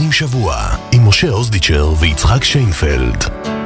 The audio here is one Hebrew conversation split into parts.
סופרים שבוע עם משה אוזדיצ'ר ויצחק שיינפלד.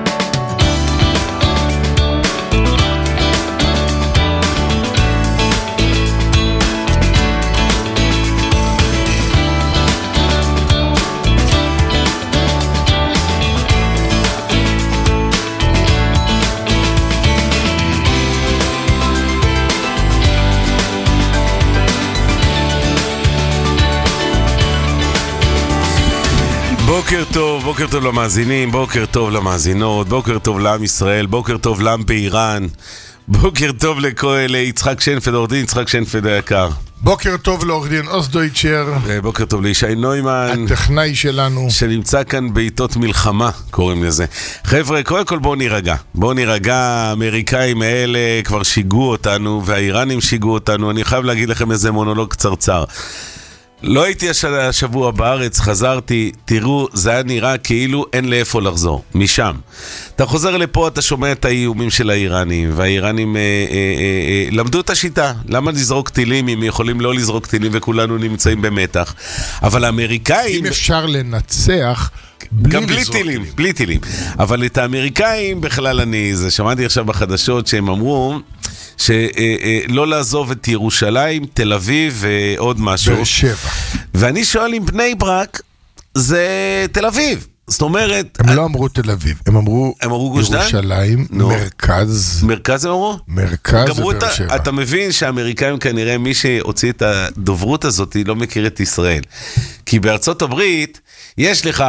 בוקר טוב למאזינים, בוקר טוב למאזינות, בוקר טוב לעם ישראל, בוקר טוב לעם באיראן, בוקר טוב ליצחק שיינפלד, עורך דין יצחק שיינפלד היקר. בוקר טוב לעורך דין אוזדיצ'ר. בוקר טוב לישי נוימן, הטכנאי שלנו, שנמצא כאן בעיתות מלחמה, קוראים לזה. חבר'ה, קודם כל בואו נירגע, האמריקאים האלה כבר שיגעו אותנו, והאיראנים שיגעו אותנו. אני חייב להגיד לכם איזה מונולוג קצרצר. לא הייתי השבוע בארץ, חזרתי, תראו, זה היה נראה כאילו אין לאיפה לחזור, משם. אתה חוזר לפה, אתה שומע את האיומים של האיראנים, והאיראנים למדו את השיטה. למה לזרוק טילים אם יכולים לא לזרוק טילים וכולנו נמצאים במתח? אבל האמריקאים... אם אפשר לנצח... גם בלי טילים. אבל את האמריקאים בכלל שמעתי עכשיו בחדשות שהם אמרו שלא לעזוב את ירושלים, תל אביב ועוד משהו. באר שבע. ואני שואל אם בני ברק זה תל אביב. זאת אומרת... הם לא אמרו תל אביב, הם אמרו ירושלים, מרכז. מרכז הם אמרו? מרכז זה באר שבע. אתה מבין שהאמריקאים כנראה מי שהוציא את הדוברות הזאת לא מכיר את ישראל. כי בארצות הברית יש לך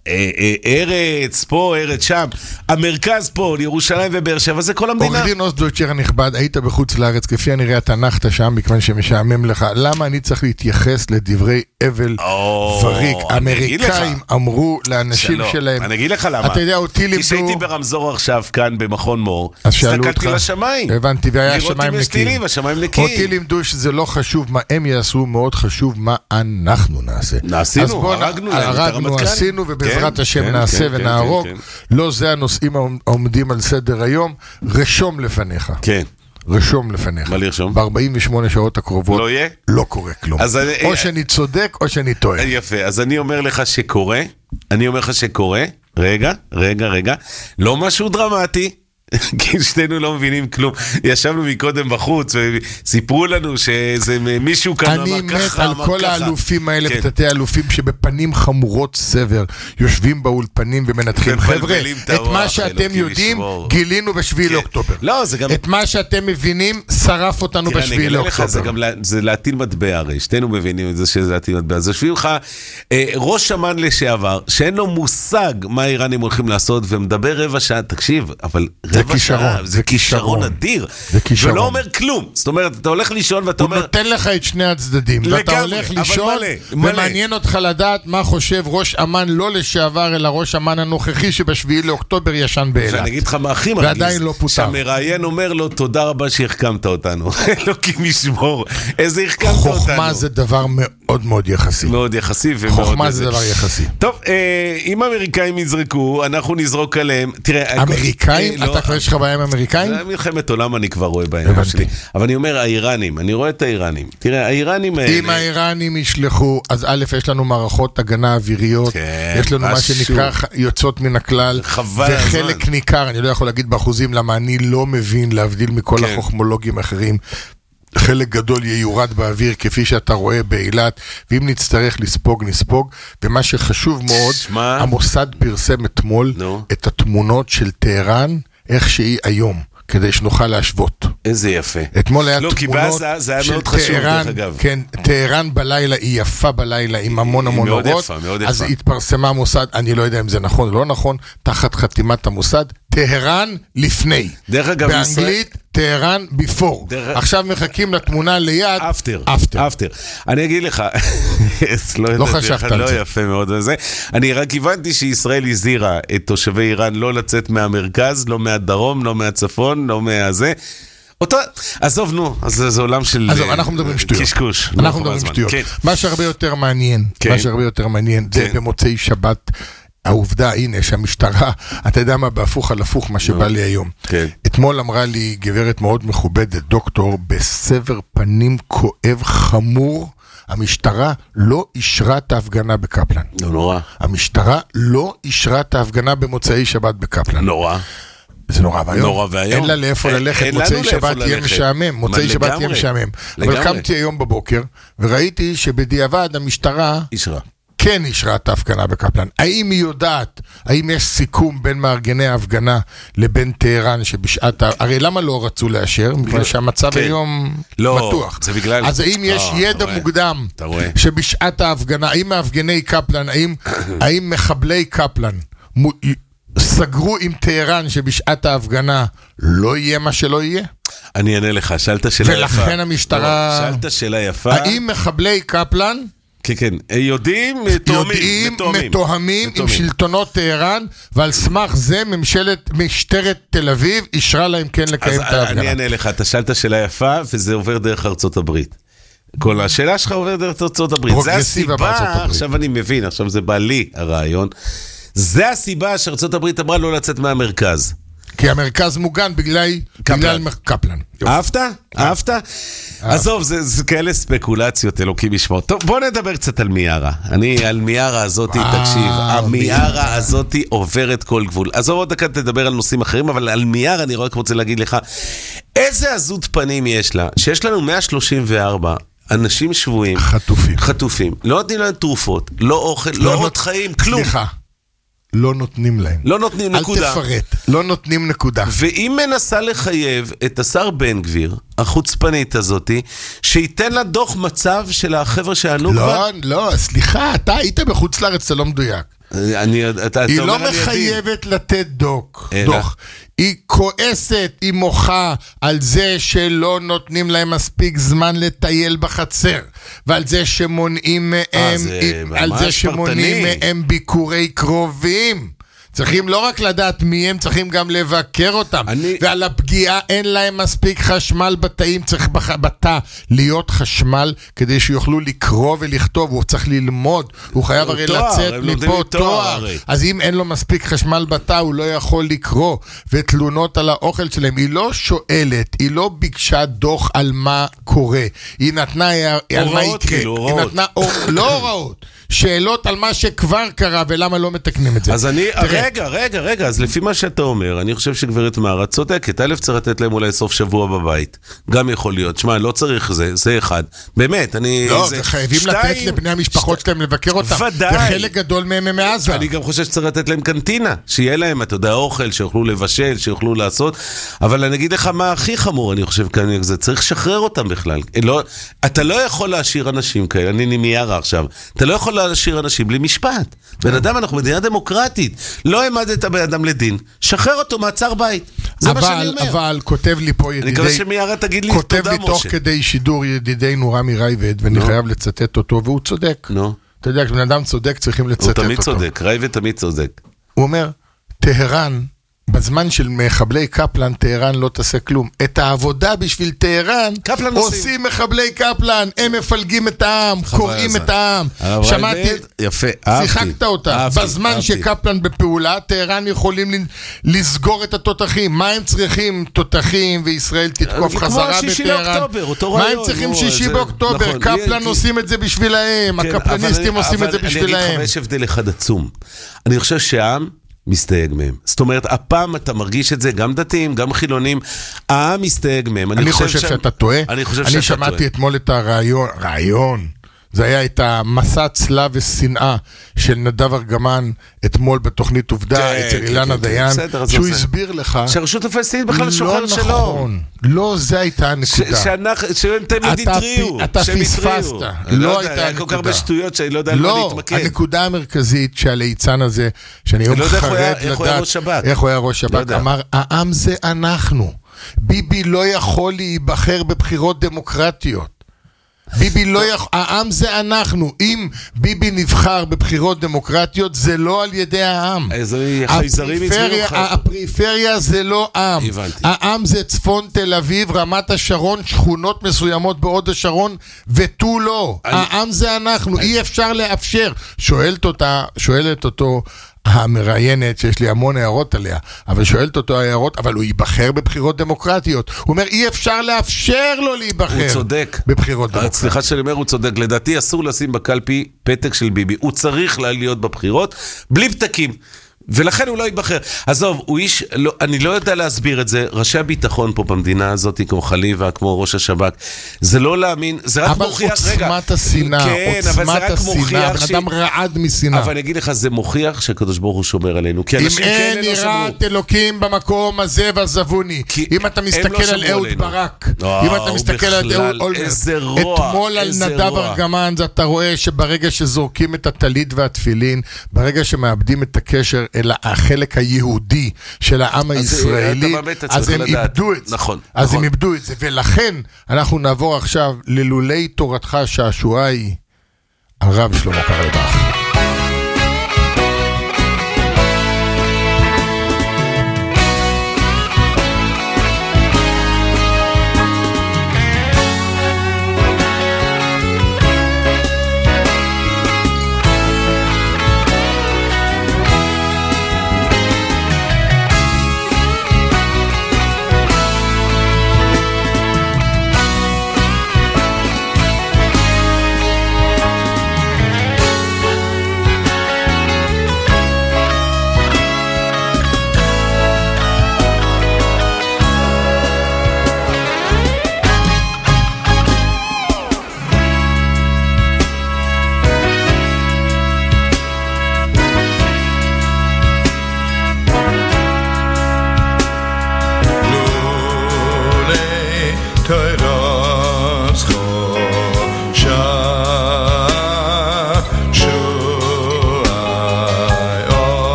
ארץ פה, ארץ שם, המרכז פה, ירושלים ובאר שבע, זה כל המדינה. עורך דין אוזדיצ'ר הנכבד, היית בחוץ לארץ, כפי הנראה אתה נחת שם, מכיוון שמשעמם לך, למה אני צריך להתייחס לדברי אבל וריק? האמריקאים אמרו לאנשים שלהם, אני אגיד לך למה, אתה יודע, אותי לימדו, כי שהייתי ברמזור עכשיו כאן במכון מור, הסתכלתי לשמיים, הבנתי, והיה השמיים נקיים, אותי לימדו שזה לא חשוב מה הם יעשו, מאוד חשוב מה אנחנו נעשה. עשינו, הרגנו, עשינו ובעזרת השם נעשה ונערוק. לא זה הנושאים העומדים על סדר היום. רשום לפניך. כן. רשום לפניך. מה לרשום? ב-48 שעות הקרובות לא יהיה? לא קורה כלום. או שאני צודק או שאני טועה. יפה, אז אני אומר לך שקורה. רגע. לא משהו דרמטי. כי שתינו לא מבינים כלום. ישבנו מקודם בחוץ וסיפרו לנו שזה מישהו כאן אמר ככה. אני מת על כל האלופים האלה ותתי האלופים שבפנים חמורות סבר יושבים באולפנים ומנתחים. חבר'ה, את מה שאתם יודעים גילינו בשביל אוקטובר. את מה שאתם מבינים שרף אותנו בשביל אוקטובר. זה להטיל מטבע הרי, שתינו מבינים את זה שזה להטיל מטבע. זה שביל לך ראש אמ"ן לשעבר שאין לו מושג מה האיראנים הולכים לעשות ומדבר רבע שעה, תקשיב, אבל זה כישרון אדיר, ולא אומר כלום. זאת אומרת, אתה הולך לישון ואתה אומר... הוא נותן לך את שני הצדדים, ואתה הולך לישון, ומעניין אותך לדעת מה חושב ראש אמ"ן לא לשעבר, אלא ראש אמ"ן הנוכחי שבשביעי לאוקטובר ישן באילת. ואני אגיד לך מה הכי מרגיז, ועדיין לא פוטר. שהמראיין אומר לו, תודה רבה שהחכמת אותנו. אלוקים ישמור, איזה החכמת אותנו. חוכמה זה דבר מאוד מאוד יחסי. מאוד יחסי ומאוד... חוכמה זה דבר יחסי. טוב, אם האמריקאים יזרקו, אנחנו נזרוק עליהם. תראה, אמריקאים? אתה כבר יש לך בעיה עם אמריקאים? זה מלחמת עולם אני כבר רואה בעיה שלי. אבל אני אומר, האיראנים, אני רואה את האיראנים. תראה, האיראנים האלה... אם האיראנים ישלחו, אז א', יש לנו מערכות הגנה אוויריות, יש לנו מה שנקרא יוצאות מן הכלל, וחלק ניכר, אני לא יכול להגיד באחוזים, למה אני לא מבין להבדיל מכל החוכמולוגים האחרים, חלק גדול יורד באוויר כפי שאתה רואה באילת, ואם נצטרך לספוג נספוג. ומה שחשוב מאוד, המוסד פרסם אתמול את התמונות של טהרן איך שהיא היום, כדי שנוכל להשוות. איזה יפה. אתמול היה תמונות של טהרן, כן, טהרן בלילה היא יפה בלילה עם המון אורות, אז התפרסמה המוסד, אני לא יודע אם זה נכון או לא נכון, תחת חתימת המוסד, טהרן לפני. באנגלית טהרן ביפור. עכשיו מחכים לתמונה ליד אפטר. אני אגיד לך, לא חשבת על זה. לא יפה מאוד על זה. אני רק הבנתי שישראל הזהירה את תושבי איראן לא לצאת מהמרכז, לא מהדרום, לא מהצפון, לא מהזה. עזוב, נו, אז זה עולם של אנחנו מדברים שטויות. קשקוש. אנחנו מדברים שטויות. מה שהרבה יותר מעניין, זה במוצאי שבת, העובדה, הנה, שהמשטרה, אתה יודע מה, בהפוך על הפוך, מה שבא לי היום. אתמול אמרה לי גברת מאוד מכובדת, דוקטור, בסבר פנים כואב חמור, המשטרה לא אישרה את ההפגנה בקפלן. נורא. המשטרה לא אישרה את ההפגנה במוצאי שבת בקפלן. נורא. זה נורא והיום. נורא והיום. אין לה לאיפה ללכת, מוצאי שבת יהיה משעמם. מוצאי שבת יהיה משעמם. אבל קמתי היום בבוקר, וראיתי שבדיעבד המשטרה כן אישרה את ההפגנה בקפלן. האם היא יודעת, האם יש סיכום בין מארגני ההפגנה לבין טהרן שבשעת... הרי למה לא רצו לאשר? בגלל שהמצב היום מתוח. אז האם יש ידע מוקדם שבשעת ההפגנה, האם מארגני קפלן, האם מחבלי קפלן סגרו עם טהרן שבשעת ההפגנה לא יהיה מה שלא יהיה? אני אענה לך, שאלת שאלה יפה. ולכן המשטרה... שאלת שאלה יפה. האם מחבלי קפלן... כן, יודעים, מתואמים עם שלטונות טהרן, ועל סמך זה משטרת תל אביב אישרה להם כן לקיים את ההפגנה. אני אענה לך, אתה שאלת שאלה יפה, וזה עובר דרך ארצות הברית. כל השאלה שלך עובר דרך ארצות הברית. זה הסיבה, עכשיו אני מבין, עכשיו זה בא לי הרעיון. זה הסיבה שארצות הברית אמרה לא לצאת מהמרכז. כי המרכז מוגן בגלל קפלן. אהבת? עזוב, זה כאלה ספקולציות, אלוקים ישמור. טוב, בוא נדבר קצת על מיארה. על מיארה הזאת, תקשיב, המיארה הזאת עוברת כל גבול. עזוב עוד דקה תדבר על נושאים אחרים, אבל על מיארה אני רק רוצה להגיד לך, איזה עזות פנים יש לה, שיש לנו 134 אנשים שבויים, חטופים, לא נותנים להם תרופות, לא אוכל, לא עוד חיים, כלום. סליחה. לא נותנים להם. לא נותנים, נקודה. אל תפרט, לא נותנים נקודה. ואם מנסה לחייב את השר בן גביר, החוצפנית הזאת, שייתן לה דוח מצב של החבר'ה שענו כבר? לא, סליחה, אתה היית בחוץ לארץ, זה לא מדויק. היא לא מחייבת לתת דוח. היא כועסת, היא מוחה על זה שלא נותנים להם מספיק זמן לטייל בחצר, ועל זה שמונעים מהם ביקורי קרובים. צריכים לא רק לדעת מי הם, צריכים גם לבקר אותם. ועל הפגיעה אין להם מספיק חשמל בתאים, צריך בתא להיות חשמל כדי שיוכלו לקרוא ולכתוב, הוא צריך ללמוד, הוא חייב הרי לצאת מפה תואר. אז אם אין לו מספיק חשמל בתא, הוא לא יכול לקרוא. ותלונות על האוכל שלהם, היא לא שואלת, היא לא ביקשה דוח על מה קורה. היא נתנה על מה יקרה. היא נתנה לא הוראות. שאלות על מה שכבר קרה ולמה לא מתקנים את זה. אז אני, רגע, אז לפי מה שאתה אומר, אני חושב שגברת מיארה צודקת. א' צריך לתת להם אולי סוף שבוע בבית. גם יכול להיות. שמע, לא צריך זה אחד. באמת, אני... לא, חייבים לתת לבני המשפחות שלהם לבקר אותם. ודאי. וחלק גדול מהם מעזה. אני גם חושב שצריך לתת להם קנטינה. שיהיה להם, אתה יודע, אוכל, שיוכלו לבשל, שיוכלו לעשות. אבל אני אגיד לך מה הכי חמור, אני חושב כאן, זה צריך לשחרר אותם בכלל. אתה לא יכול להשאיר אנשים כאלה, אני מיארה עכשיו. אתה לא יכול להשאיר אנשים בלי משפט. בן אדם, אנחנו מדינה דמוקרטית. לא העמדת בן אדם לדין. שחרר אותו מעצר בית. זה מה שאני אומר. אבל כותב לי פה ידידי... אני מקווה שמיארה תגיד לי תודה, משה. כותב לי תוך כדי שידור ידידינו רמי רייבד, ואני חייב לצטט אותו, והוא צודק. אתה יודע, כשבן אדם צודק, צריכים לצטט אותו. הוא תמיד צודק, רייבד תמיד צודק. הוא אומר, טהרן, בזמן של מחבלי קפלן, טהרן לא תעשה כלום. את העבודה בשביל טהרן עושים מחבלי קפלן, הם מפלגים את העם, קוראים את העם. שמעתי, יפה, שיחקת אותה. בזמן שקפלן בפעולה, טהרן יכולים לסגור את התותחים. מה הם צריכים? תותחים, וישראל תתקוף חזרה בטהרן. מה הם צריכים 6 באוקטובר? קפלן עושים את זה בשבילהם, הקפלניסטים עושים את זה בשבילהם. אני אגיד לך, יש הבדל אחד עצום. אני חושב שהעם מסתייג מהם. זאת אומרת, הפעם אתה מרגיש את זה, גם דתיים, גם חילונים, העם מסתייג מהם. אני חושב שאתה טועה. אני שמעתי אתמול את הרעיון, זה היה את המסע צלב ושנאה של נדב ארגמן אתמול בתוכנית עובדה אצל אילנה דיין, שהוא הסביר לך שהרשות הפלסטינית בכלל שוחר שלו. לא נכון, לא, זה הייתה הנקודה. שהם תמיד התריעו. אתה פספסת, לא הייתה הנקודה. כל כך הרבה שטויות שאני לא יודע על מה להתמקד. הנקודה המרכזית שהליצן הזה, שאני היום חרד לדעת איך הוא היה ראש שב"כ, אמר, העם זה אנחנו. ביבי לא יכול להיבחר בבחירות דמוקרטיות. ביבי לא יכול, העם זה אנחנו. אם ביבי נבחר בבחירות דמוקרטיות, זה לא על ידי העם. הפריפריה זה לא עם. העם זה צפון תל אביב, רמת השרון, שכונות מסוימות בעוד השרון, ותו לא. העם זה אנחנו. אי אפשר לאפשר. שואלת אותו המראיינת, שיש לי המון הערות עליה, אבל שואלת אותו הערות, אבל הוא ייבחר בבחירות דמוקרטיות. הוא אומר, אי אפשר לאפשר לו להיבחר. הוא צודק. בבחירות דמוקרטיות. סליחה שאני אומר, הוא צודק. לדעתי אסור לשים בקלפי פתק של ביבי. הוא צריך להיות בבחירות בלי פתקים. ולכן הוא לא ייבחר. עזוב, הוא איש, לא, אני לא יודע להסביר את זה, ראשי הביטחון פה במדינה הזאת, כמו חליבה, כמו ראש השב"כ, זה לא להאמין, זה רק מוכיח, רגע. אבל עוצמת השנאה, כן, עוצמת השנאה, בן אדם רעד משנאה. אבל אני אגיד לך, זה מוכיח שהקדוש ברוך הוא שומר עלינו, כי אנשים כאלה לא שמרו. אם אין יראת אלוקים במקום הזה ועזבוני, אם אתה מסתכל על אהוד ברק, אם אתה מסתכל על אהוד אולמרט, אתמול על נדב ארגמן, אתה רואה שברגע שזורקים את הטלית והתפילין, ברגע שמאבדים את הקשר אל החלק היהודי של העם הישראלי, אז הם איבדו את זה. נכון. אז הם איבדו את זה, ולכן אנחנו נעבור עכשיו ללולי תורתך שהשואה היא הרב שלמה קרליבך.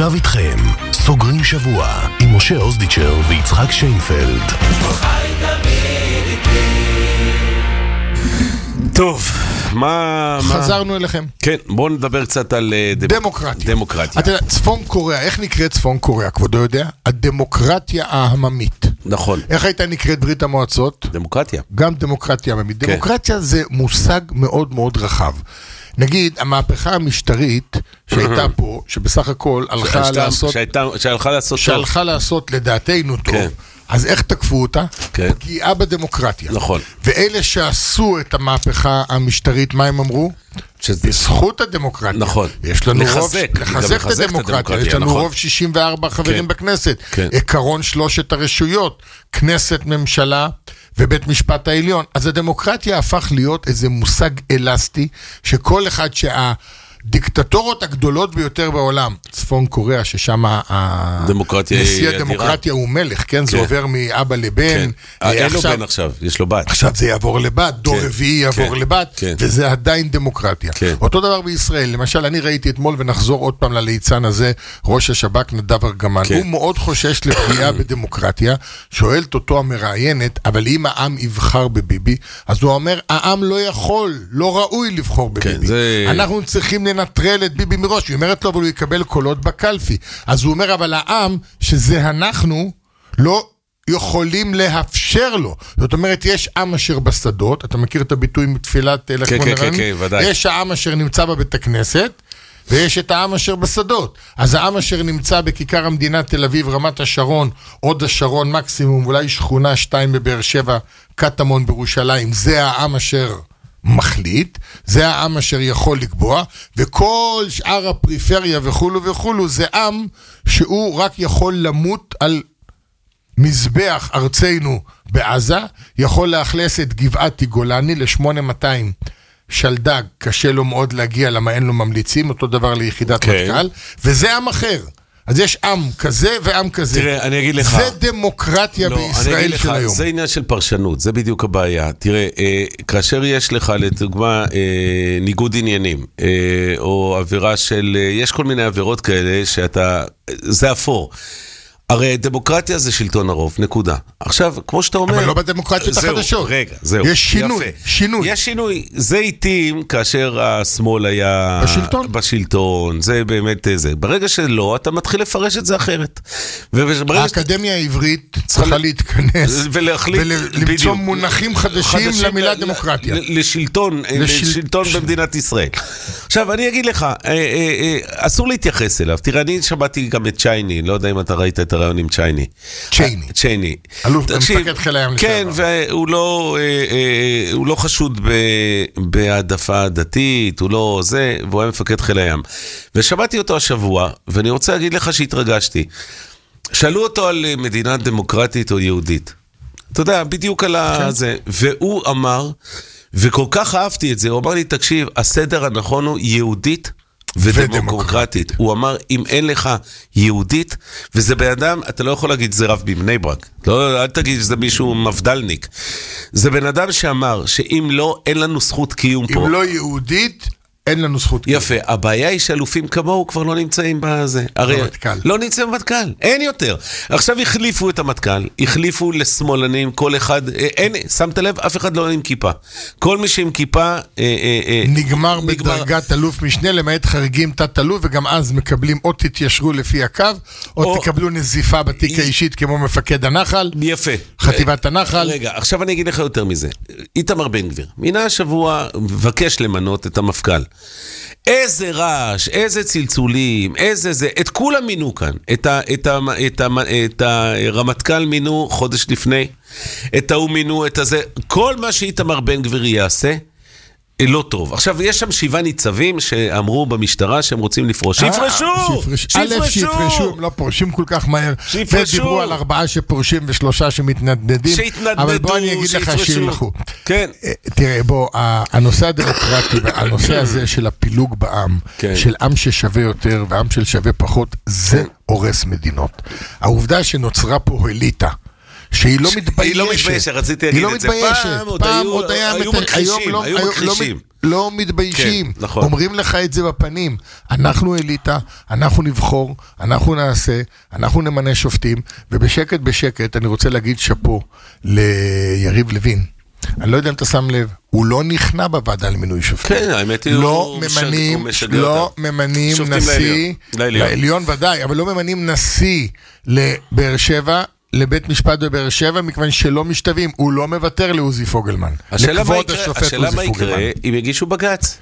עכשיו איתכם, סוגרים שבוע עם משה אוזדיצ'ר ויצחק שיינפלד. טוב, מה... חזרנו אליכם. כן, בואו נדבר קצת על דמוקרטיה. אתה יודע, צפון קוריאה, איך נקראת צפון קוריאה? כבודו יודע? הדמוקרטיה העממית. נכון. איך הייתה נקראת ברית המועצות? דמוקרטיה. גם דמוקרטיה עממית. דמוקרטיה זה מושג מאוד מאוד רחב. נגיד, המהפכה המשטרית שהייתה פה, שבסך הכל שהלכה לעשות לדעתנו טוב, אז איך תקפו אותה? פגיעה בדמוקרטיה. נכון. ואלה שעשו את המהפכה המשטרית, מה הם אמרו? בזכות הדמוקרטיה. נכון. יש לנו לחזק את הדמוקרטיה. יש לנו רוב 64 חברים בכנסת. עקרון שלושת הרשויות, כנסת, ממשלה ובית משפט העליון. אז הדמוקרטיה הפך להיות איזה מושג אלסטי, שכל אחד דיקטטורות הגדולות ביותר בעולם, צפון קוריאה, ששם נשיא הדמוקרטיה הוא מלך, כן? זה עובר מאבא לבן. אין לו בן עכשיו, יש לו בת. עכשיו זה יעבור לבת, דור רביעי יעבור לבת, וזה עדיין דמוקרטיה. אותו דבר בישראל, למשל, אני ראיתי אתמול, ונחזור עוד פעם לליצן הזה, ראש השב"כ נדב ארגמן, הוא מאוד חושש לפגיעה בדמוקרטיה, שואלת אותו המראיינת, אבל אם העם יבחר בביבי, אז הוא אומר, העם לא יכול, לא ראוי לבחור בביבי. אנחנו צריכים לנטרל את ביבי מראש. היא אומרת לו, אבל הוא יקבל קולות בקלפי. אז הוא אומר, אבל העם, שזה אנחנו, לא יכולים לאפשר לו. זאת אומרת, יש עם אשר בשדות, אתה מכיר את הביטוי מתפילת לחמונרן? כן, ודאי. יש העם אשר נמצא בבית הכנסת, ויש את העם אשר בשדות. אז העם אשר נמצא בכיכר המדינה תל אביב, רמת השרון, עוד השרון מקסימום, אולי שכונה 2 בבאר שבע, קטמון בירושלים, זה העם אשר מחליט, זה העם אשר יכול לקבוע, וכל שאר הפריפריה וכולו וכולו, זה עם שהוא רק יכול למות על מזבח ארצנו בעזה, יכול לאכלס את גבעתי גולני ל-8200 שלדג, קשה לו מאוד להגיע למה אין לו ממליצים, אותו דבר ליחידת מטכ"ל, וזה עם אחר. אז יש עם כזה ועם כזה. תראה, אני אגיד לך. זה דמוקרטיה בישראל של היום. זה עניין של פרשנות, זה בדיוק הבעיה. תראה, כאשר יש לך, לדוגמה, ניגוד עניינים, או עבירה של, יש כל מיני עבירות כאלה שאתה, זה אפור. הרי דמוקרטיה זה שלטון הרוב, נקודה. עכשיו, כמו שאתה אומר... אבל לא בדמוקרטיות החדשות. רגע, זהו. יש שינוי, שינוי. יש שינוי. זה איתים כאשר השמאל היה... בשלטון, זה באמת זה. ברגע שלא, אתה מתחיל לפרש את זה אחרת. האקדמיה העברית צריכה להתכנס ולמצוא מונחים חדשים למילה דמוקרטיה. לשלטון במדינת ישראל. עכשיו, אני אגיד לך, אסור להתייחס אליו. תראה, אני שמעתי גם את צ'ייני, לא יודע אם אתה ראית את הרעיון עם צ'ייני. אלוף מפקד חיל הים לשעבר. כן, והוא לא חשוד בהעדפה דתית, הוא לא זה, והוא היה מפקד חיל הים. ושמעתי אותו השבוע, ואני רוצה להגיד לך שהתרגשתי. שאלו אותו על מדינה דמוקרטית או יהודית. אתה יודע, בדיוק על זה. והוא אמר, וכל כך אהבתי את זה, הוא אמר לי, תקשיב, הסדר הנכון הוא יהודית, ודמוקרטית. הוא אמר, אם אין לך יהודית, וזה באדם, אתה לא יכול להגיד זה רב בבני ברק. לא, אל תגיד שזה מישהו מבדלניק. זה בן אדם שאמר, שאם לא, אין לנו זכות קיום פה. אם לא יהודית, אין לנו זכות קיום. יפה, הבעיה היא שאלופים כמוהו כבר לא נמצאים בזה. לא נמצאים במטכ"ל, אין יותר. עכשיו החליפו את המטכ"ל, החליפו לשמאלנים, כל אחד, אין, שמת לב, אף אחד לא עם כיפה. כל מי שעם כיפה... נגמר בדרגת אלוף משנה, למעט חריגים תת אלוף, וגם אז מקבלים או תתיישרו לפי הקו, או תקבלו נזיפה בתיק האישית כמו מפקד הנחל. יפה. חטיבת הנחל. רגע, עכשיו אני אגיד לך יותר מזה. איתמר בן גביר, מינה השבוע מבקש למנות את המפכ"ל. איזה רעש, איזה צלצולים, איזה זה, את כולם מינו כאן, את הרמטכ"ל מינו חודש לפני, את ההוא מינו, את הזה, כל מה שאיתמר בן גביר יעשה, לא טוב. עכשיו, יש שם 7 ניצבים שאמרו במשטרה שהם רוצים לפרוש. שיפרשו! שיפרשו, הם לא פורשים כל כך מהר. ודיברו על 4 שפורשים ו3 שמתנדנדים. אבל בוא אני אגיד לך שילכו. כן. תראה, בוא, הנושא הדמוקרטי והנושא הזה של הפילוג בעם, של עם ששווה יותר ועם של שווה פחות, זה הורס מדינות. העובדה שנוצרה פה אליטה, שהיא לא מתביישת. היא לא מתביישת, רציתי להגיד את זה. פעם עוד היה היו מכחישים. לא מתביישים. כן, נכון. אומרים לך את זה בפנים. אנחנו אליטה, אנחנו נבחור, אנחנו נעשה, אנחנו נמנה שופטים, ובשקט בשקט אני רוצה להגיד שפו ליריב לוין. אני לא יודע אם אתה שם לב, הוא לא נכנע בוועדה למינוי שופטים. כן, האמת היא, לא ממנים נשיא, לעליון ודאי, אבל לא ממנים נשיא לבאר שבע, לבית משפט בבאר שבע, מכיוון שלא משתווים, הוא לא מוותר לעוזי פוגלמן. השאלה מה יקרה אם יגישו בג"ץ.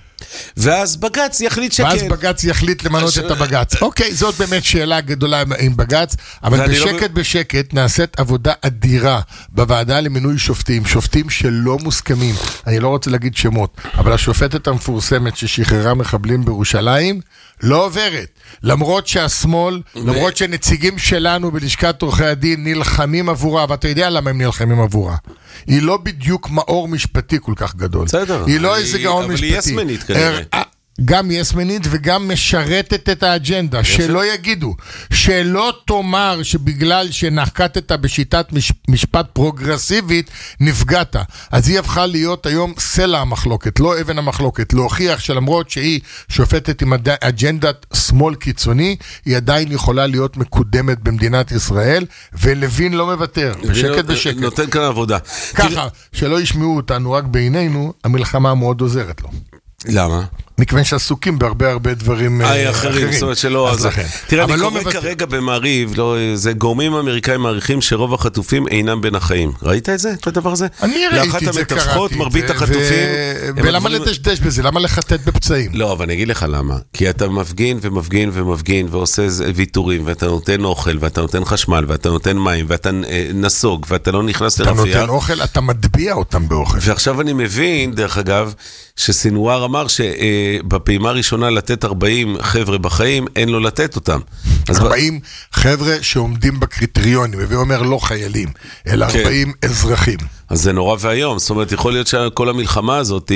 ואז בג"ץ יחליט שכן. ואז בג"ץ יחליט למנות את הבג"ץ. אוקיי, זאת באמת שאלה גדולה עם בג"ץ, אבל בשקט בשקט נעשית עבודה אדירה בוועדה למינוי שופטים, שופטים שלא מוסכמים, אני לא רוצה להגיד שמות, אבל השופטת המפורסמת ששחררה מחבלים בירושלים, לא עוברת. למרות שהשמאל, למרות שנציגים שלנו בלשכת עורכי הדין נלחמים עבורה, ואתה יודע למה הם נלחמים עבורה. היא לא בדיוק מאור משפטי כל כך גדול. בסדר. היא לא איזה גאון משפטי. אבל היא יסמנית כנראה. גם יסמנית וגם משרתת את האג'נדה. שלא יגידו, שלא תאמר שבגלל שנקטת בשיטת משפט פרוגרסיבית, נפגעת. אז היא הפכה להיות היום סלע המחלוקת, לא אבן המחלוקת. להוכיח שלמרות שהיא שופטת עם אג'נדת שמאל קיצוני, היא עדיין יכולה להיות מקודמת במדינת ישראל, ולוין לא מוותר, בשקט בשקט. נותן כאן עבודה. ככה, שלא ישמעו אותנו רק בעינינו, המלחמה מאוד עוזרת לו. למה? מכיוון שעסוקים בהרבה דברים אחרים, זאת אומרת שלא, אז תראה, אני קורא כרגע במעריב, זה גורמים אמריקאים מעריכים שרוב החטופים אינם בין החיים. ראית את זה? את הדבר הזה? אני ראיתי את זה, קראתי מרבית החטופים... ולמה לדשדש בזה? למה לחטט בפצעים? לא, אבל אני אגיד לך למה. כי אתה מפגין ומפגין ומפגין ועושה ויתורים, ואתה נותן אוכל, ואתה נותן חשמל, ואתה נותן מים, ואתה נסוג, ואתה לא נכנס לרפייה. אתה נותן אוכל, אתה מטביע אותם באוכל. ועכשיו אני מבין, דרך אגב, שסינואר אמר שבפעימה הראשונה לתת 40 חבר'ה בחיים, אין לו לתת אותם. 40 חבר'ה שעומדים בקריטריונים, ואומר לא חיילים, אלא 40 אזרחים. אז זה נורא והיום, זאת אומרת, יכול להיות שכל המלחמה הזאת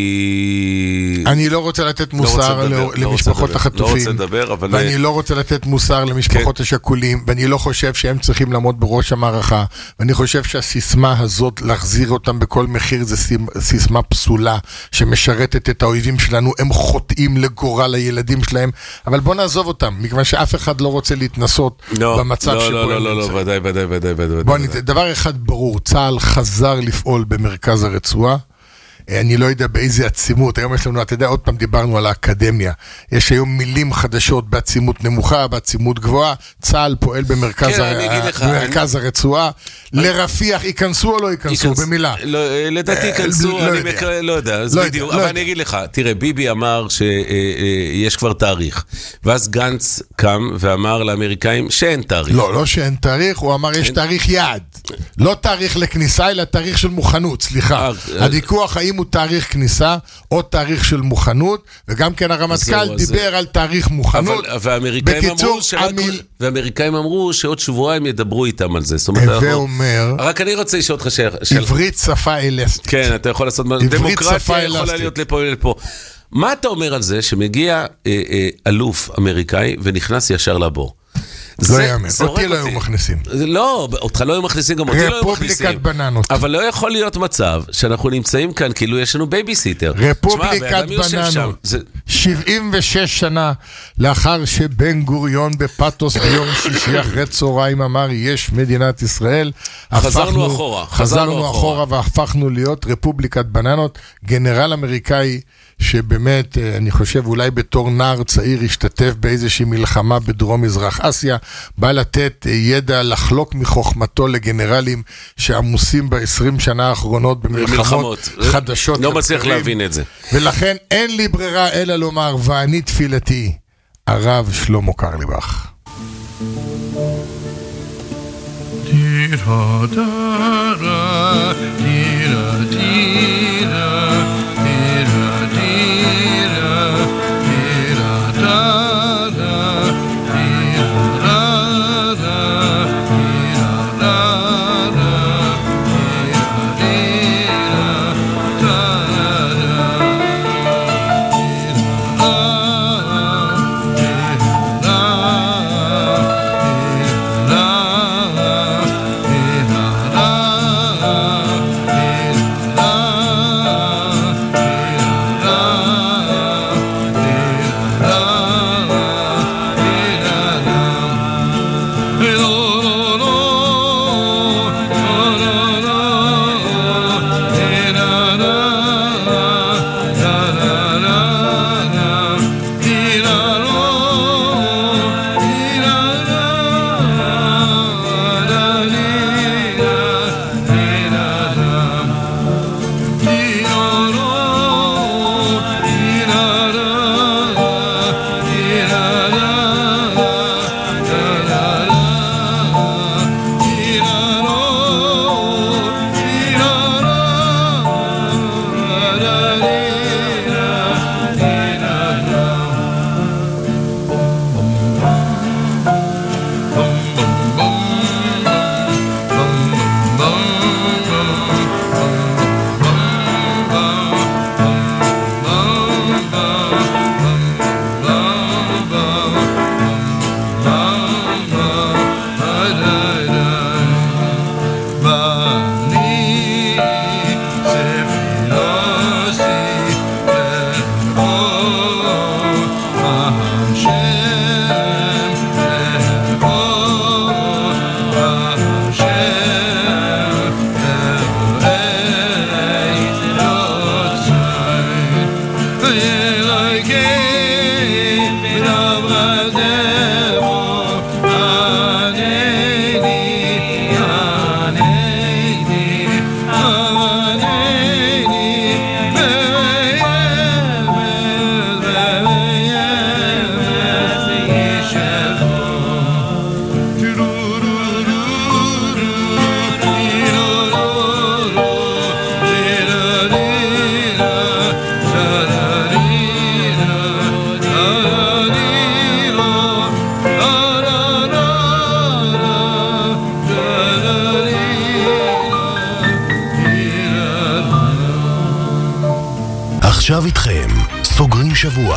היא... אני לא רוצה לתת מוסר למשפחות החטופים, ואני לא רוצה לתת מוסר למשפחות השכולים, ואני לא חושב שהם צריכים לעמוד בראש המערכה, ואני חושב שהסיסמה הזאת, להחזיר אותם בכל מחיר, זה סיסמה פסולה, שמשרתת את האויבים שלנו, הם חוטאים לגורל הילדים שלהם, אבל בוא נעזוב אותם, מכיוון שאף אחד לא רוצה להתנסות במצב שבו הם נמצאים. לא, ודאי. בוא, דבר אחד ברור, צה"ל חזר לפעול במרכז הרצועה, אני לא יודע באיזה עצימות, היום יש לנו, אתה יודע, עוד פעם דיברנו על האקדמיה, יש היום מילים חדשות בעצימות נמוכה, בעצימות גבוהה, צה"ל פועל במרכז הרצועה, לרפיח, ייכנסו או לא ייכנסו, במילה? לדעתי ייכנסו, אני לא יודע, אבל אני אגיד לך, תראה, ביבי אמר שיש כבר תאריך, ואז גנץ קם ואמר לאמריקאים שאין תאריך. לא שאין תאריך, הוא אמר יש תאריך יעד, לא תאריך לכניסה, אלא תאריך של מוכנות, סליחה. הוויכוח האם הוא תאריך כניסה או תאריך של מוכנות, וגם כן הרמטכ"ל דיבר על תאריך מוכנות. והאמריקאים אמרו שעוד שבועיים ידברו איתם על זה. ואומר, רק אני רוצה לשאול אותך עברית שפה אלסטית. כן, אתה יכול לעשות דמוקרטיה, יכולה להיות לפה. מה אתה אומר על זה שמגיע אלוף אמריקאי ונכנס ישר לבור? לא יאמן, אותי לא היו מכניסים. לא, אותך לא היו מכניסים, גם אותי לא היו מכניסים. רפובליקת בננות. אבל לא יכול להיות מצב שאנחנו נמצאים כאן כאילו יש לנו בייביסיטר. רפובליקת בננות. 76 שנה לאחר שבן גוריון בפטוס ביום שישי אחרי צהריים אמר יש מדינת ישראל. חזרנו אחורה והפכנו להיות רפובליקת בננות. גנרל אמריקאי שבאמת, אני חושב, אולי בתור נער צעיר השתתף באיזושהי מלחמה בדרום מזרח אסיה, בא לתת ידע לחלוק מחוכמתו לגנרלים שעמוסים ב-20 שנה האחרונות במלחמות חדשות. לא מצליח להבין את זה. ולכן אין לי ברירה אלא לומר, ואני תפילתי, הרב שלמה קרליבך. דירה דרה, דירה דירה,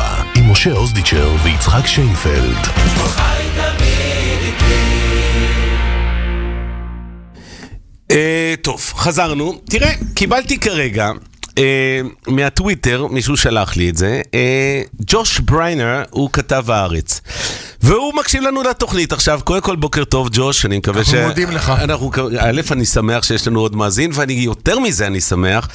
עם משה אוזדיצ'ר ויצחק שיינפלד. טוב, חזרנו. תראה, קיבלתי כרגע מהטוויטר, מישהו שלח לי את זה, ג'וש בריינר, הוא כתב הארץ. והוא מקשיב לנו לתוכנית עכשיו. קודם כל בוקר טוב ג'וש, אני מקווה אנחנו מודים לך. א', אני שמח שיש לנו עוד מאזין, ואני יותר מזה אני שמח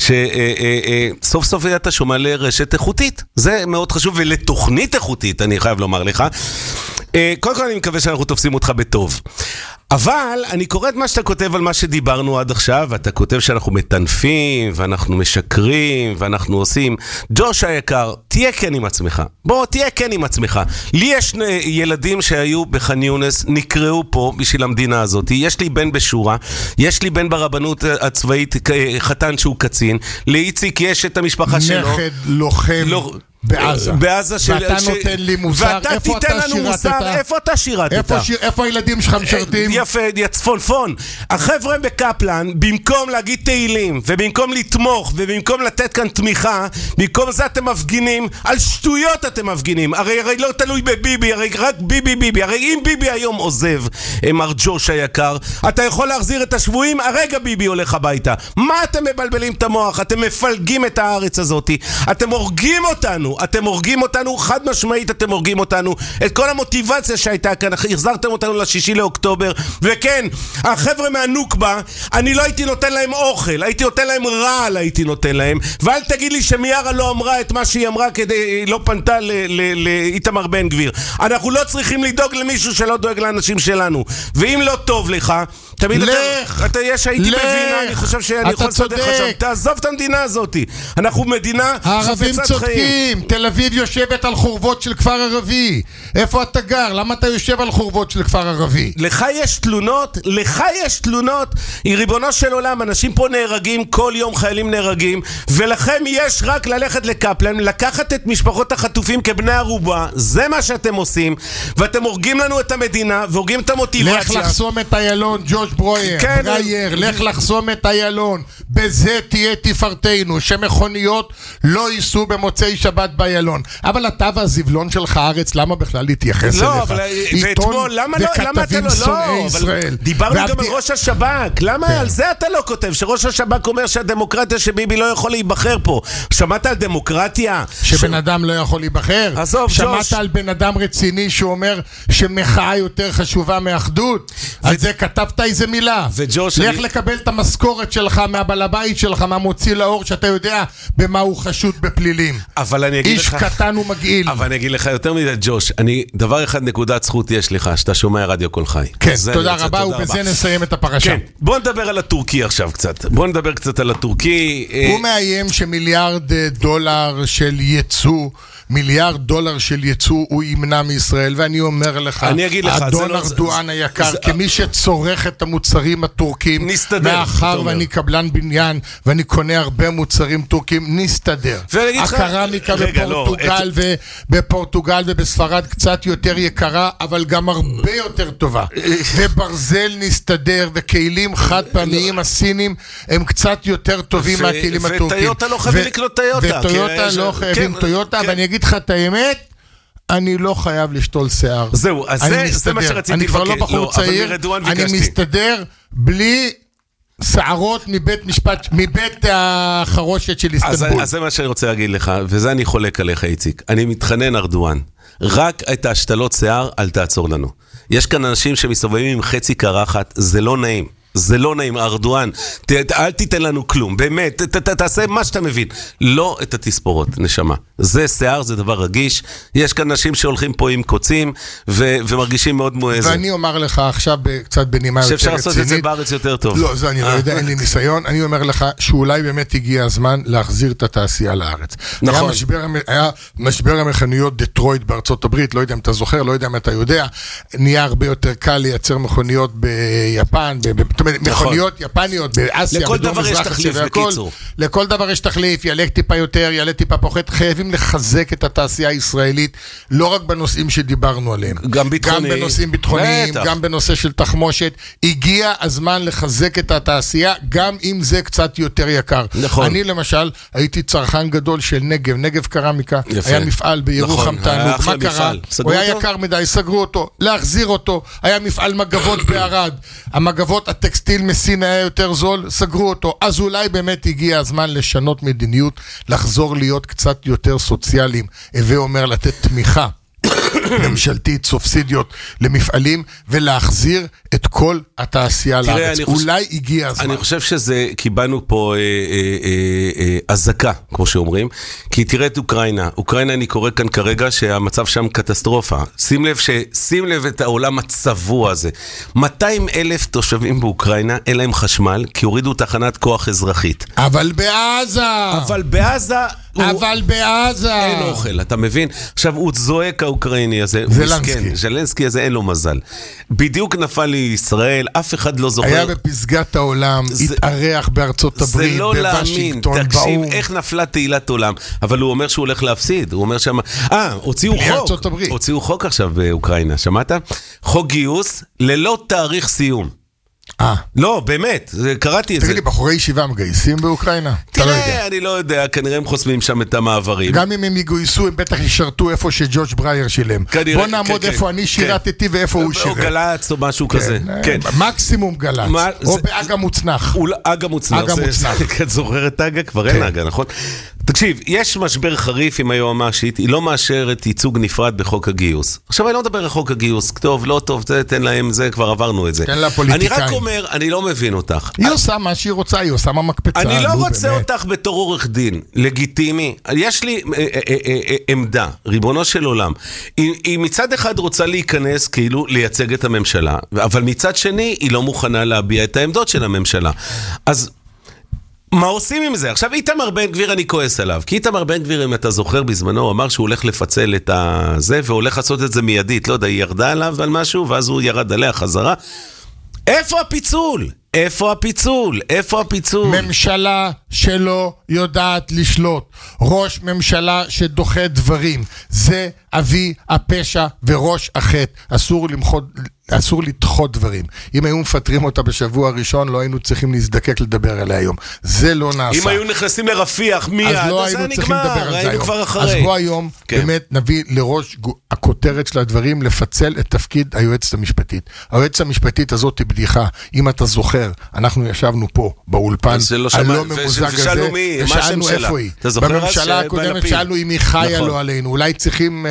שסוף סוף אתה שומע לרשת איכותית. זה מאוד חשוב, ולתוכנית איכותית, אני חייב לומר לך. קודם כל אני מקווה שאנחנו תופסים אותך בטוב. אבל אני קורא את מה שאתה כותב על מה שדיברנו עד עכשיו, ואתה כותב שאנחנו מטנפים, ואנחנו משקרים, ואנחנו עושים. ג'וש היקר, תהיה כן עם עצמך. בוא, תהיה כן עם עצמך. לי יש ילדים שהיו בח'אן יונס, נקראו פה בשביל המדינה הזאת. יש לי בן בשורה, יש לי בן ברבנות הצבאית, חתן שהוא קצין. לאיציק יש את המשפחה שלו. נכד לוחם. בעזה. ואתה נותן לי מוסר, איפה אתה שירתת? איפה אתה שירתת? איפה הילדים שלך משרתים? יפה, יצפונפון. החבר'ה בקפלן, במקום להגיד תהילים, ובמקום לתמוך, ובמקום לתת כאן תמיכה, במקום זה אתם מפגינים, על שטויות אתם מפגינים. הרי לא תלוי בביבי, הרי רק ביבי. הרי אם ביבי היום עוזב, מר ג'וש היקר, אתה יכול להחזיר את השבויים, הרגע ביבי הולך הביתה. מה אתם מבלבלים את המוח? אתם מפלגים את הארץ הזאת. אתם הורגים אותנו, חד משמעית אתם הורגים אותנו. את כל המוטיבציה שהייתה כאן, החזרתם אותנו ל6 לאוקטובר, וכן, החבר'ה מהנוקבה, אני לא הייתי נותן להם אוכל, הייתי נותן להם רעל, ואל תגיד לי שמיארה לא אמרה את מה שהיא אמרה, כדי לא פנתה לאיתמר בן גביר. אנחנו לא צריכים לדאוג למישהו שלא דואג לאנשים שלנו, ואם לא טוב לך, תמיד אתה יש הייתי מבינה, אני חושב שאני יכול לסדר לך שם, תעזוב את המדינה הזאת, אנחנו מדינה חפצת חיים. תל אביב יושבת על חורבות של כפר ערבי. איפה אתה גר? למה אתה יושב על חורבות של כפר ערבי? לך יש תלונות, היא ריבונו של עולם, אנשים פה נהרגים, כל יום חיילים נהרגים, ולכם יש רק ללכת לקפלן, לקחת את משפחות החטופים כבני ערובה, זה מה שאתם עושים, ואתם הורגים לנו את המדינה, והורגים את המוטיבציה. לך לחסום את איילון, ג'וש ברייר, לך לחסום את איילון, בזה תהיה תפארתנו, שמכוניות לא ייסעו במוצאי שבת באיילון. אבל אתה והזבלון שלך הארץ, למה בכלל להתייחס אליך? לא, אבל ואתמול, למה אתה לא? דיברנו גם על ראש השב"כ, למה על זה אתה לא כותב? שראש השב"כ אומר שהדמוקרטיה שביבי לא יכול להיבחר פה. שמעת על דמוקרטיה? שבן אדם לא יכול להיבחר? שמעת על בן אדם רציני שאומר שמחאה יותר חשובה מאחדות? על זה כתבת איזה מילה. לך לקבל את המשכורת שלך מהבעל הבית שלך, מהמוציא לאור, שאתה יודע במה הוא חשוד בפלילים. איש קטן ומגעיל. אבל אני אגיד לך יותר מזה, ג'וש, דבר אחד נקודת זכות יש לך, שאתה שומע רדיו כל חי. כן, תודה רבה, ובזה נסיים את הפרשה. בוא נדבר על הטורקי עכשיו קצת. הוא מאיים שמיליארד דולר של ייצוא, הוא ימנע מישראל, ואני אומר לך, אדון ארדואן היקר, כמי שצורך את המוצרים הטורקים, מאחר ואני קבלן בניין, ואני קונה הרבה מוצרים טורקים, נסתדר. הקרמיקה בפורטוגל ובספרד קצת יותר יקרה, אבל גם הרבה יותר טובה. וברזל נסתדר, וכלים חד פעמיים הסינים, הם קצת יותר טובים מהכלים הטורקים. וטויוטה לא חייבים לקנות טויוטה. וטויוטה לא חייבים טויוטה, ואני אגיד לך את האמת, אני לא חייב לשתול שיער. זהו, אז זה מה שרציתי. אני כבר לא בחור צעיר, אני מסתדר בלי שערות מבית החרושת של איסטנבול. אז זה מה שאני רוצה להגיד לך, וזה אני חולק עליך, איציק. אני מתחנן ארדואן, רק את ההשתלות שיער אל תעצור לנו. יש כאן אנשים שמסתובבים עם חצי קרחת, זה לא נעים. זה לא נעים, ארדואן, אל תיתן לנו כלום, באמת, תעשה מה שאתה מבין, לא את התספורות, נשמה. זה שיער, זה דבר רגיש, יש כאן נשים שהולכים פה עם קוצים, ומרגישים מאוד מואזים. ואני אומר לך עכשיו, קצת בנימה יותר רצינית. שאפשר לעשות את זה בארץ יותר טוב. לא, זה אני לא יודע, אין לי ניסיון, אני אומר לך, שאולי באמת הגיע הזמן להחזיר את התעשייה לארץ. נכון. היה משבר המכוניות דטרויט בארצות הברית, לא יודע אם אתה זוכר, לא יודע אם אתה יודע, נהיה הרבה יותר קל לייצר מכוניות ביפן, זאת אומרת, מכוניות יפניות באסיה, לכל דבר יש תחליף, בקיצור. לכל דבר יש תחליף, יעלה טיפה יותר, יעלה טיפה פחות, חייבים לחזק את התעשייה הישראלית, לא רק בנושאים שדיברנו עליהם. גם ביטחוני. גם בנושאים ביטחוניים, גם בנושא של תחמושת. הגיע הזמן לחזק את התעשייה, גם אם זה קצת יותר יקר. נכון. אני למשל, הייתי צרכן גדול של נגב קרמיקה, היה מפעל בירוחם תענוג, מה קרה? הוא היה יקר מדי, סגרו אותו, להחזיר אותו, היה מפעל מגבות בערד, המגבות הטקסטיל מסין היה יותר זול, סגרו אותו, אז אולי באמת הגיע הזמן לשנות מדיניות, לחזור להיות קצת יותר סוציאליים, ואומר לתת תמיכה ממשלתית, סובסידיות למפעלים, ולהחזיר את כל התעשייה לארץ. אולי הגיע הזמן. אני חושב שזה, קיבלנו פה הזקה, כמו שאומרים, כי תראה את אוקראינה. אוקראינה, אני קורא כאן כרגע שהמצב שם קטסטרופה. שים לב את העולם הצבוע הזה. 200,000 תושבים באוקראינה, אין להם חשמל, כי הורידו תחנת כוח אזרחית. אבל בעזה אין אוכל, אתה מבין? עכשיו, הוא זועק האוקראיני הזה, זלנסקי הזה אין לו מזל. בדיוק נפל לישראל, אף אחד לא זוכר. היה בפסגת העולם, התארח בארצות הברית, זה לא להאמין, תקשיב, איך נפלה תהילת עולם. אבל הוא אומר שהוא הולך להפסיד, הוא אומר שמה, הוציאו חוק עכשיו באוקראינה, שמעת? חוק גיוס ללא תאריך סיום. לא, באמת, קראתי את זה. תגיד לי, בחורי ישיבה מגייסים באוקראינה? תראה, אני לא יודע, כנראה הם חוסמים שם את המעברים. גם אם הם יגויסו, הם בטח ישרתו איפה שג'ורג' ברייר שילם. בוא נעמוד איפה אני שירתתי ואיפה הוא שירת. או גלץ או משהו כזה. מקסימום גלץ. או באגה מוצנח. אגה מוצנח. את זוכרת אגה? כבר אין אגה, נכון? תקשיב, יש משבר חריף עם היועמ"שית, היא לא מאשרת ייצוג נפרד בחוק הגיוס. עכשיו אני לא מדבר על חוק הגיוס, טוב, לא טוב, תן להם זה, כבר עברנו את זה. תן לה פוליטיקאים. אני רק אומר, אני לא מבין אותך. היא עושה מה שהיא רוצה, היא עושה מהמקפצה. אני לא רוצה אותך בתור עורך דין, לגיטימי. יש לי עמדה, ריבונו של עולם. היא מצד אחד רוצה להיכנס, כאילו, לייצג את הממשלה, אבל מצד שני, היא לא מוכנה להביע את העמדות של הממשלה. אז מה עושים עם זה? עכשיו, איתמר בן גביר אני כועס עליו, כי איתמר בן גביר, אם אתה זוכר בזמנו, הוא אמר שהוא הולך לפצל את זה, והולך לעשות את זה מיידית, לא יודע, היא ירדה עליו על משהו, ואז הוא ירד עליה חזרה. איפה הפיצול? איפה הפיצול? איפה הפיצול? ממשלה שלא יודעת לשלוט. ראש ממשלה שדוחה דברים. זה אבי הפשע וראש החטא. אסור לדחות דברים. אם היו מפטרים אותה בשבוע הראשון, לא היינו צריכים להזדקק לדבר עליה היום. זה לא נעשה. אם היו נכנסים לרפיח מיד, אז לא היינו צריכים לדבר על זה היום. אז בוא היום באמת נביא לראש הכותרת של הדברים לפצל את תפקיד היועצת המשפטית. היועצת המשפטית הזאת היא בדיחה. אם אתה זוכר, אנחנו ישבנו פה באולפן, הלא ממוזג הזה, ושאלנו איפה היא. בממשלה הקודמת שאלנו אם היא חיה לא עלינו. אולי צריכים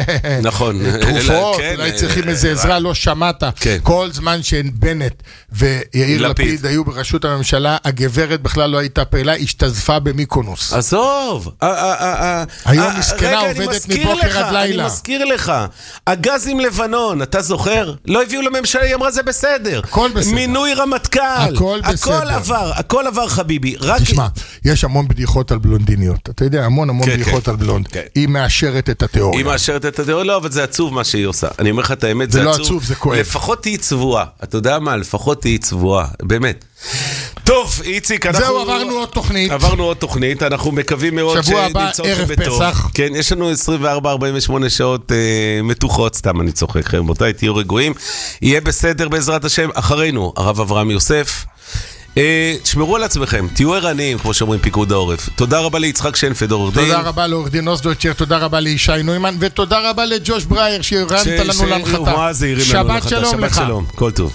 תרופות, אולי צריכים איזה עזרה, לא שמעת. כל זמן שבנט ויאיר לפיד היו בראשות הממשלה, הגברת בכלל לא הייתה פעילה, השתזפה במיקונוס. עזוב. היום מסכנה עובדת מבוקר עד לילה. אני מזכיר לך, הגז עם לבנון, אתה זוכר? לא הביאו לממשלה, היא אמרה זה בסדר. הכל בסדר. מינוי רמטכ"ל. הכל עבר חביבי. תשמע, יש המון בדיחות על בלונדיניות. אתה יודע, המון בדיחות על בלונד. היא מאשרת את התיאוריה. היא מאשרת את התיאוריה, לא, אבל זה עצוב מה שהיא עושה. אני אומר לך את האמת, זה עצוב. זה לא עצוב, זה כואב. לפחות היא צבועה. אתה יודע מה? לפחות היא צבועה. באמת. טוב, איציק, זהו, עברנו עוד תוכנית. אנחנו מקווים מאוד שבוע הבא, ערב פסח. כן, יש לנו 24-48 שעות מתוחות, סתם אני צוחק, רבותיי, תהיו רגועים. יהיה בסדר בעזרת השם. אחרינו, הרב אברהם יוסף. תשמרו על עצמכם, תהיו ערניים, כמו שאומרים פיקוד העורף. תודה רבה ליצחק שיינפלד, עורך דין. תודה רבה לעורך דין אוסדויצ'ר, תודה רבה לישי נוימן, ותודה רבה לג'וש ברייר שהרמת לנו להנחתה. שבת שלום לך. כל טוב.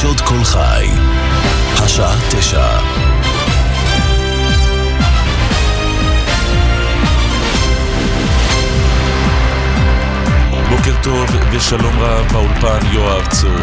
חדשות כל חי, השעה 9. בוקר טוב ושלום רב, באולפן יואב צור.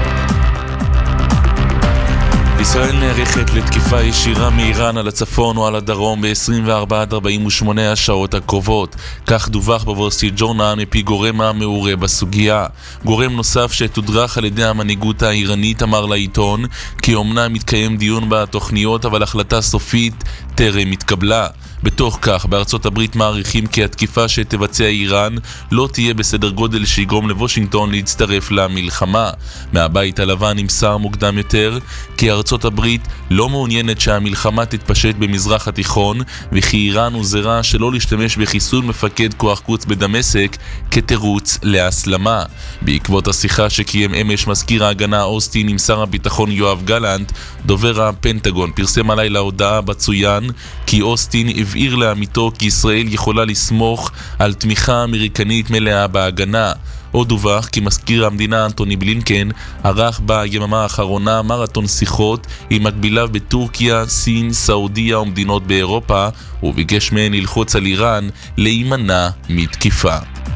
ישראל נערכת לתקיפה ישירה מאיראן על הצפון או על הדרום ב-24 עד 48 השעות הקרובות. כך דווח בוול סטריט ג'ורנל מפי גורם המעורה בסוגיה. גורם נוסף שתודרך על ידי המנהיגות האיראנית אמר לעיתון כי אומנם מתקיים דיון בתוכניות אבל החלטה סופית טרם התקבלה. בתוך כך, בארצות הברית מעריכים כי התקיפה שתבצע איראן לא תהיה בסדר גודל שיגרום לוושינגטון להצטרף למלחמה. מהבית הלבן נמסר מוקדם יותר כי ארצות הברית לא מעוניינת שהמלחמה תתפשט במזרח התיכון וכי איראן הוזהרה שלא להשתמש בחיסול מפקד כוח קוץ בדמשק כתירוץ להסלמה. בעקבות השיחה שקיים אמש מזכיר ההגנה אוסטין עם שר הביטחון יואב גלנט, דובר הפנטגון פרסם הלילה הודעה בצוין כי אוסטין הבהיר לעמיתו כי ישראל יכולה לסמוך על תמיכה אמריקנית מלאה בהגנה. עוד דווח כי מזכיר המדינה אנטוני בלינקן ערך ביממה האחרונה מרתון שיחות עם מקביליו בטורקיה, סין, סעודיה ומדינות באירופה, וביקש מהן ללחוץ על איראן להימנע מתקיפה.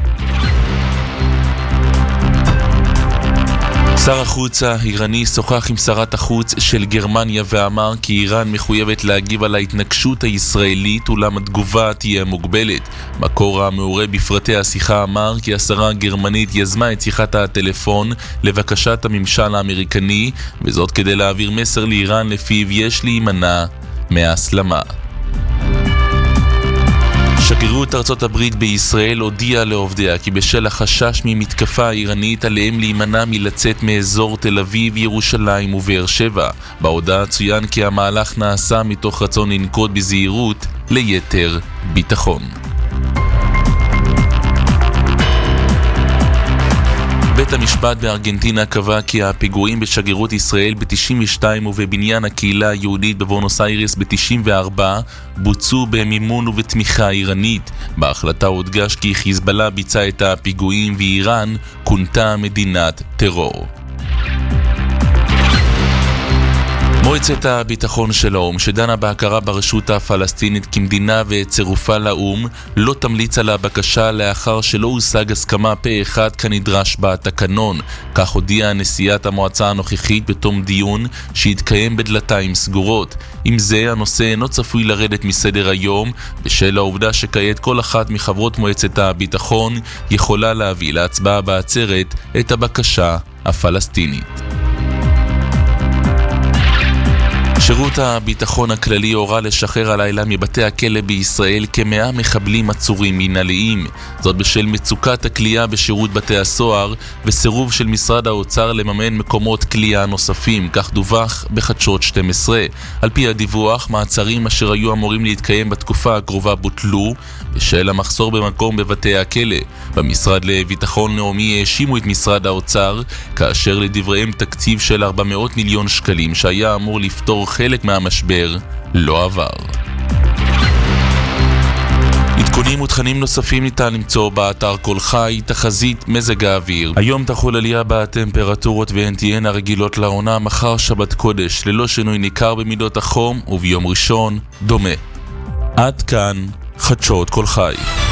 שר החוץ האיראני שוחח עם שרת החוץ של גרמניה ואמר כי איראן מחויבת להגיב על ההתנגשות הישראלית אולם התגובה תהיה מוגבלת. מקור המעורה בפרטי השיחה אמר כי השרה הגרמנית יזמה את שיחת הטלפון לבקשת הממשל האמריקני, וזאת כדי להעביר מסר לאיראן לפיו יש להימנע מהסלמה. שגרירות ארצות הברית בישראל הודיעה לעובדיה כי בשל החשש ממתקפה איראנית עליהם להימנע מלצאת מאזור תל אביב, ירושלים ובאר שבע. בהודעה צוין כי המהלך נעשה מתוך רצון לנקוט בזהירות ליתר ביטחון. בית המשפט בארגנטינה קבע כי הפיגועים בשגרירות ישראל ב-92 ובבניין הקהילה היהודית בבואנוס איירס ב-94 בוצעו במימון ובתמיכה איראנית. בהחלטה הודגש כי חיזבאללה ביצע את הפיגועים ואיראן כונתה מדינת טרור. מועצת הביטחון של האו"ם שדנה בהכרה ברשות הפלסטינית כמדינה וצירופה לאו"ם לא תמליץ על הבקשה לאחר שלא הושג הסכמה פה אחד כנדרש בתקנון. כך הודיעה נשיאת המועצה הנוכחית בתום דיון שהתקיים בדלתיים סגורות. עם זה הנושא אינו צפוי לרדת מסדר היום בשל העובדה שכעת כל אחת מחברות מועצת הביטחון יכולה להביא להצבעה בעצרת את הבקשה הפלסטינית. שירות הביטחון הכללי הורה לשחרר הלילה מבתי הכלא בישראל כ100 מחבלים עצורים מנהליים. זאת בשל מצוקת הכלייה בשירות בתי הסוהר וסירוב של משרד האוצר לממן מקומות כלייה נוספים, כך דווח בחדשות 12. על פי הדיווח, מעצרים אשר היו אמורים להתקיים בתקופה הקרובה בוטלו בשל המחסור במקום בבתי הכלא. במשרד לביטחון לאומי האשימו את משרד האוצר כאשר לדבריהם תקציב של 400 מיליון שקלים שהיה אמור לפתור חלק מהמשבר לא עבר. עדכונים ותכנים נוספים ניתן למצוא באתר כל חי. תחזית מזג האוויר: היום תחול עלייה בטמפרטורות והן תהיינה רגילות לעונה. מחר שבת קודש ללא שינוי ניכר במידות החום וביום ראשון דומה. עד כאן חדשות כל חי.